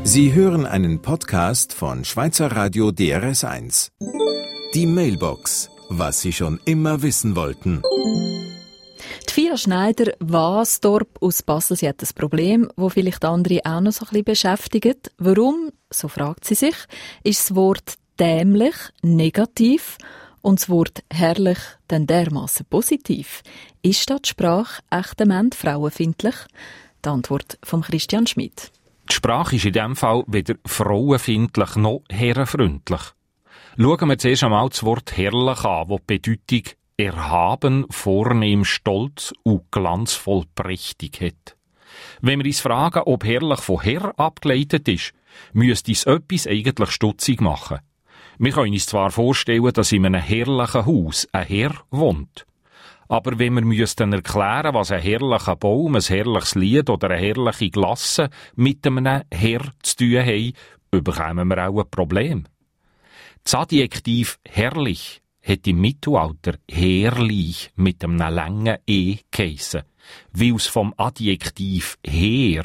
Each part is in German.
Sie hören einen Podcast von Schweizer Radio DRS1. Die Mailbox, was Sie schon immer wissen wollten. Die Fia Schneider-Wasdorp aus Basel, sie hat ein Problem, das vielleicht andere auch noch so ein bisschen beschäftigt. Warum, so fragt sie sich, ist das Wort dämlich negativ und das Wort herrlich dann dermassen positiv? Ist da die Sprache echtement frauenfeindlich? Die Antwort von Christian Schmid. Die Sprache ist in diesem Fall weder frauenfeindlich noch herrenfreundlich. Schauen wir zuerst einmal das Wort herrlich an, das die Bedeutung erhaben, vornehm, stolz und glanzvoll prächtig hat. Wenn wir uns fragen, ob herrlich von Herr abgeleitet ist, müsste es etwas eigentlich stutzig machen. Wir können uns zwar vorstellen, dass in einem herrlichen Haus ein Herr wohnt. Aber wenn wir müssten erklären, was ein herrlicher Baum, ein herrliches Lied oder eine herrliche Glasse mit einem Herr zu tun haben, bekommen wir auch ein Problem. Das Adjektiv herrlich hat im Mittelalter herrlich mit einem langen E geheissen, weil es vom Adjektiv Heer,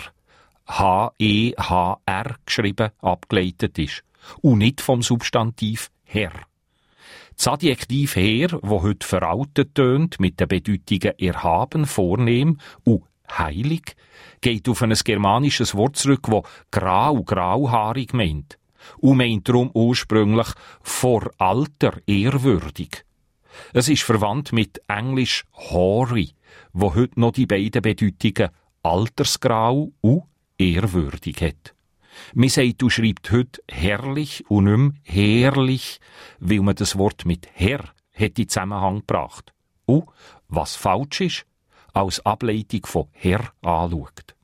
H-E-H-R geschrieben, abgeleitet ist und nicht vom Substantiv Herr. Das Adjektiv Heer, das heute veraltet tönt, mit den Bedeutungen erhaben, vornehm und heilig, geht auf ein germanisches Wort zurück, das grauhaarig meint. Und meint darum ursprünglich vor Alter ehrwürdig. Es ist verwandt mit Englisch hoary, wo heute noch die beiden Bedeutungen altersgrau und ehrwürdig hat. Man sagt und schreibt heute herrlich und nicht mehr herrlich, weil man das Wort mit Herr hat in Zusammenhang gebracht. Und, was falsch ist, als Ableitung von Herr anschaut.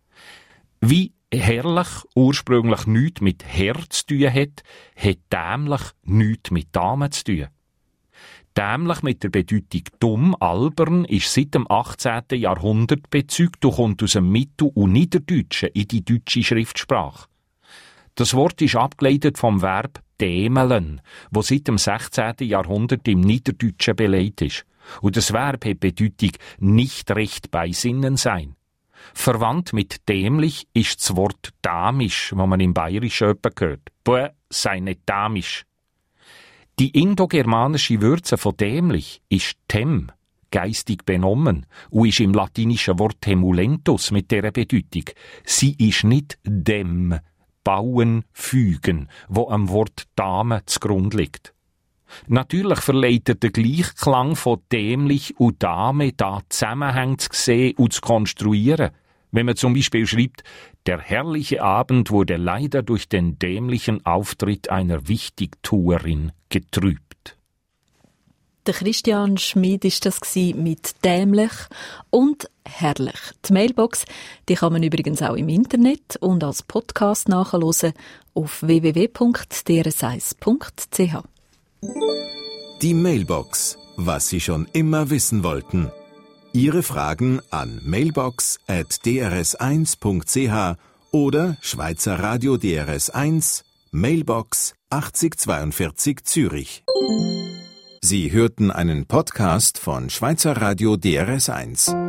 Wie herrlich ursprünglich nichts mit Herr zu tun hat dämlich nichts mit Dame zu tun. Dämlich mit der Bedeutung dumm, albern, ist seit dem 18. Jahrhundert bezeugt und kommt aus dem Mittel- und Niederdeutschen in die deutsche Schriftsprache. Das Wort ist abgeleitet vom Verb dämeln, das seit dem 16. Jahrhundert im Niederdeutschen belegt ist. Und das Verb hat die Bedeutung nicht recht bei Sinnen sein. Verwandt mit dämlich ist das Wort damisch, das man im Bayerischen etwa hört. Boah, sei nicht damisch. Die indogermanische Würze von dämlich ist tem, geistig benommen, und ist im latinischen Wort temulentus mit dieser Bedeutung. Sie ist nicht dem, bauen, fügen, wo am Wort Dame zugrunde liegt. Natürlich verleitet der Gleichklang von dämlich und Dame da Zusammenhänge zu sehen und zu konstruieren. Wenn man zum Beispiel schreibt, der herrliche Abend wurde leider durch den dämlichen Auftritt einer Wichtigtuerin getrübt. Der Christian Schmid war das mit dämlich und herrlich. Die Mailbox, die kann man übrigens auch im Internet und als Podcast nachhören auf www.drs1.ch. Die Mailbox, was Sie schon immer wissen wollten. Ihre Fragen an mailbox@drs1.ch oder Schweizer Radio DRS1, Mailbox 8042 Zürich. Sie hörten einen Podcast von Schweizer Radio DRS1.